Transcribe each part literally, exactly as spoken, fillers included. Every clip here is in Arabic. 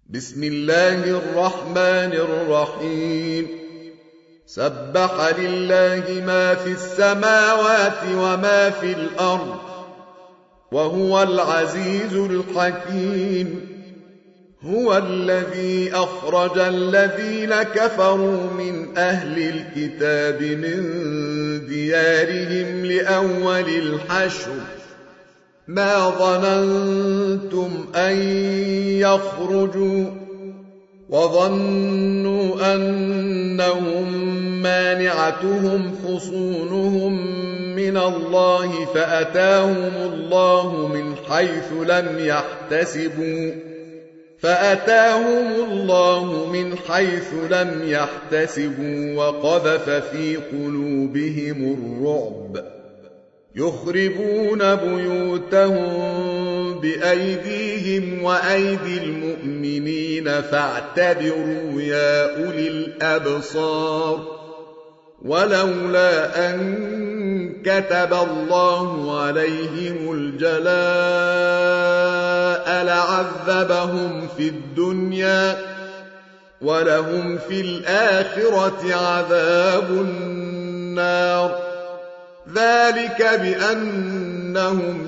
بسم الله الرحمن الرحيم سبح لله ما في السماوات وما في الأرض وهو العزيز الحكيم. هو الذي أخرج الذين كفروا من أهل الكتاب من ديارهم لأول الحشر ما ظننتم أن يخرجوا وظنوا أنهم مانعتهم حصونهم من الله فأتاهم الله من حيث لم يحتسبوا فأتاهم الله من حيث لم يحتسبوا وقذف في قلوبهم الرعب يخربون بيوتهم بأيديهم وأيدي المؤمنين فاعتبروا يا أولي الأبصار. ولولا أن كتب الله عليهم الجلاء لعذبهم في الدنيا ولهم في الآخرة عذاب النار. ذلك بأنهم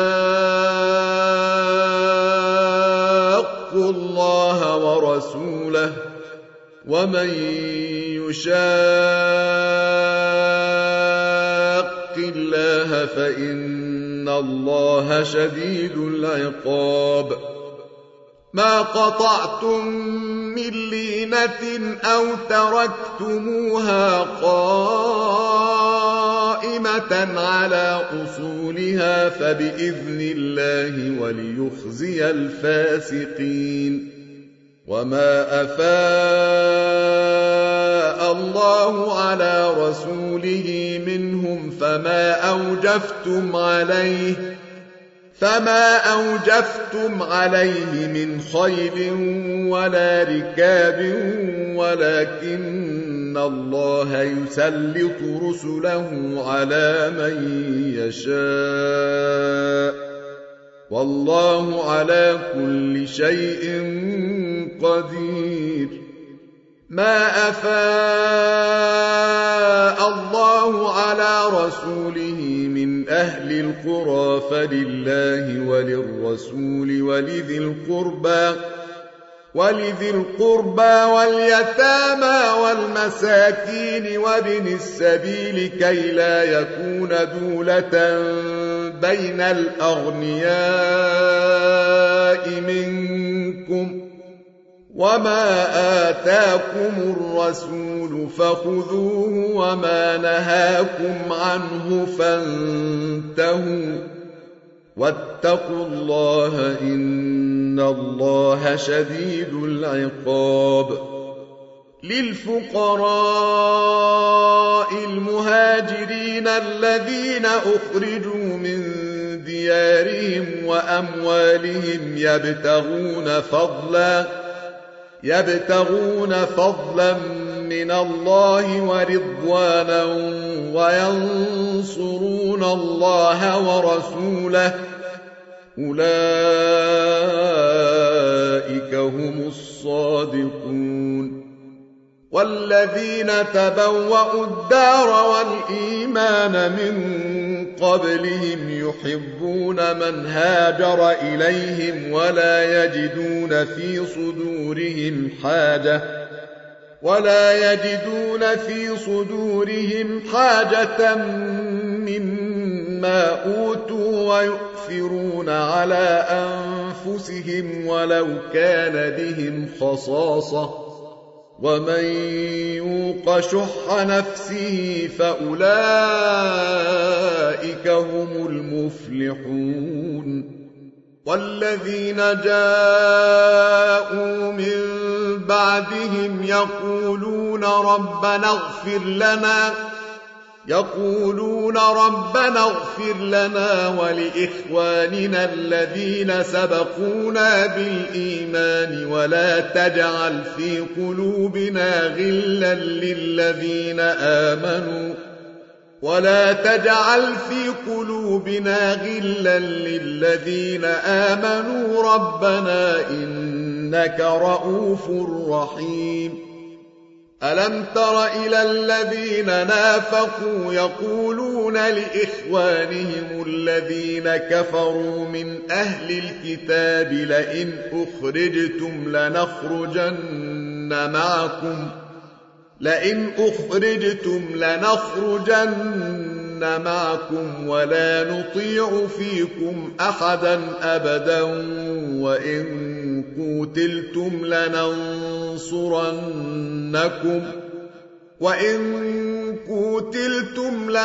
شاقوا الله ورسوله ومن يشاق الله فإن الله شديد العقاب. ما قطعتم من لينة أو تركتموها قائمة على أصولها فبإذن الله وليخزي الفاسقين. وما أفاء الله على رسوله منهم فما أوجفتم عليه فما أوجفتم عليه من خيل ولا ركاب ولكن الله يسلط رسله على من يشاء والله على كل شيء قدير. ما أفاء الله على رسوله من أهل القرى فلله وللرسول ولذي القربى ولذي القربى واليتامى والمساكين وابن السبيل كي لا يكون دولة بين الأغنياء منكم. وما آتاكم الرسول فخذوه وما نهاكم عنه فانتهوا واتقوا الله إن الله شديد العقاب. للفقراء المهاجرين الذين أخرجوا من ديارهم وأموالهم يبتغون فضلا يبتغون فضلا من الله ورضوانا وينصرون الله ورسوله أولئك هم الصادقون. والذين تبوأوا الدار والإيمان من قبلهم يحبون من هاجر إليهم ولا يجدون في صدورهم حاجة ولا يجدون في صدورهم حاجة مما أوتوا ويؤثرون على أنفسهم ولو كان بهم خصاصة ومن يوق شح نفسه فأولئك هم المفلحون. والذين جاءوا من بعدهم يقولون ربنا اغفر لنا يقولون ربنا اغفر لنا ولإخواننا الذين سبقونا بالإيمان ولا تجعل في قلوبنا غلا للذين آمنوا ولا تجعل في قلوبنا غلا للذين آمنوا ربنا إنك إنك رؤوف رحيم. ألم تر إلى الذين نافقوا يقولون لإخوانهم الذين كفروا من أهل الكتاب لئن أخرجتم لنخرجن معكم لئن أخرجتم لنخرجن معكم ولا نطيع فيكم أحدا أبدا وإن قوتلتم لننصرنكم وإن قوتلتم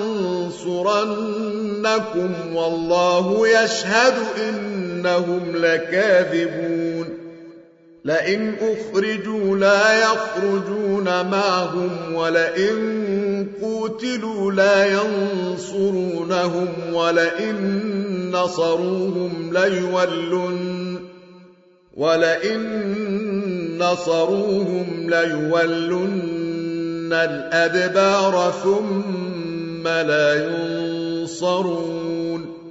لننصرنكم والله يشهد إنهم لكاذبون. لئن أخرجوا لا يخرجون معهم ولئن قوتلوا لا ينصرونهم ولئن نصروهم ليولن ولئن نصروهم ليولن الأدبار ثم لا ينصرون.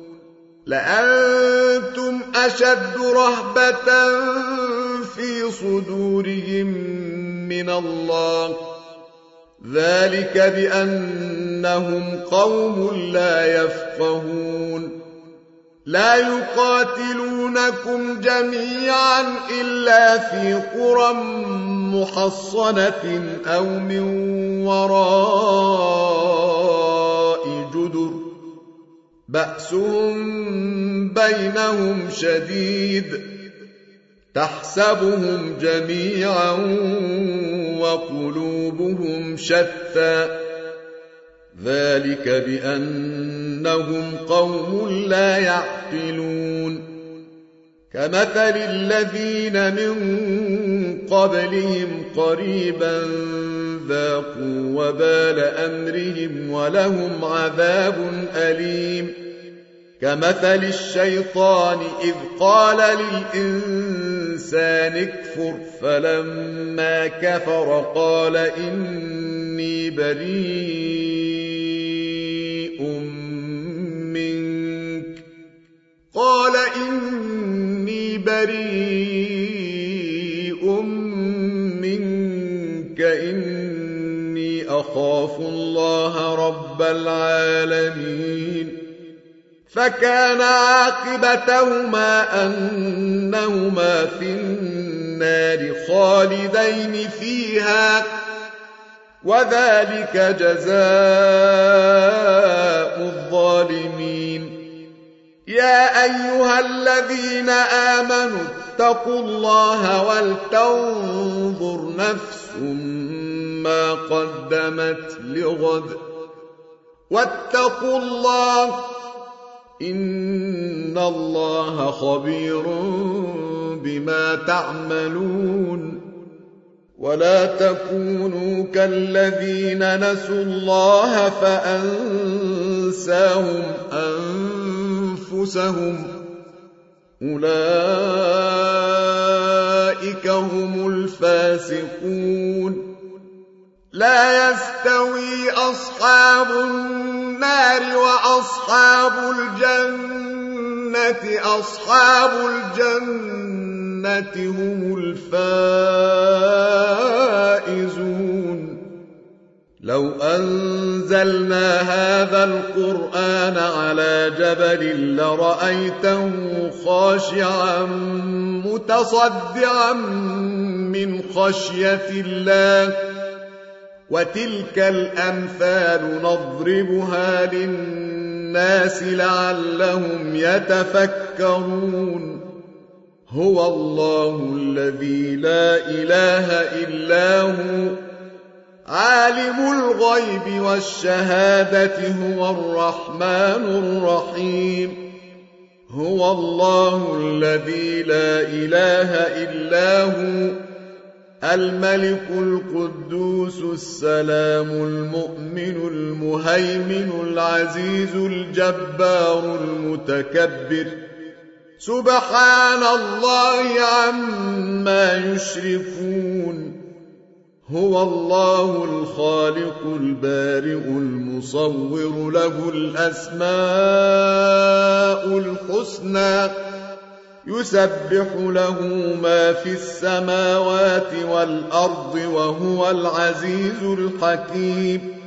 لأنتم أشد رهبة في صدورهم من الله ذلك بأنهم قوم لا يفقهون. لا يقاتلونكم جميعا إلا في قرى محصنة أو من وراء جدر بأسهم بينهم شديد تحسبهم جميعا وقلوبهم شتى ذلك بأنهم قوم لا يعقلون. كمثل الذين من قبلهم قريبا ذاقوا وبال أمرهم ولهم عذاب أليم. كمثل الشيطان إذ قال للإنسان اكفر فلما كفر قال إني بريء منك قال إني بريء منك إني أخاف الله رب العالمين. فكان عاقبتهما أنهما في النار خالدين فيها وذلك جزاء الظالمين. يا أيها الذين آمنوا اتقوا الله ولتنظر نفس ما قدمت لغد واتقوا الله إن الله خبير بما تعملون. ولا تكونوا كالذين نسوا الله فأنساهم أنفسهم أولئك هم الفاسقون. لا يستوي أصحاب النار وأصحاب الجنة أصحاب الجنة هم الفائزون. لو أنزلنا هذا القرآن على جبل لرأيته خاشعا متصدعا من خشية الله وتلك الأمثال نضربها للناس لعلهم يتفكرون. هو الله الذي لا إله إلا هو عالم الغيب والشهادة هو الرحمن الرحيم. هو الله الذي لا إله إلا هو الملك القدوس السلام المؤمن المهيمن العزيز الجبار المتكبر سبحان الله عما يشركون. هو الله الخالق البارئ المصور له الأسماء الحسنى يسبح له ما في السماوات والأرض وهو العزيز الحكيم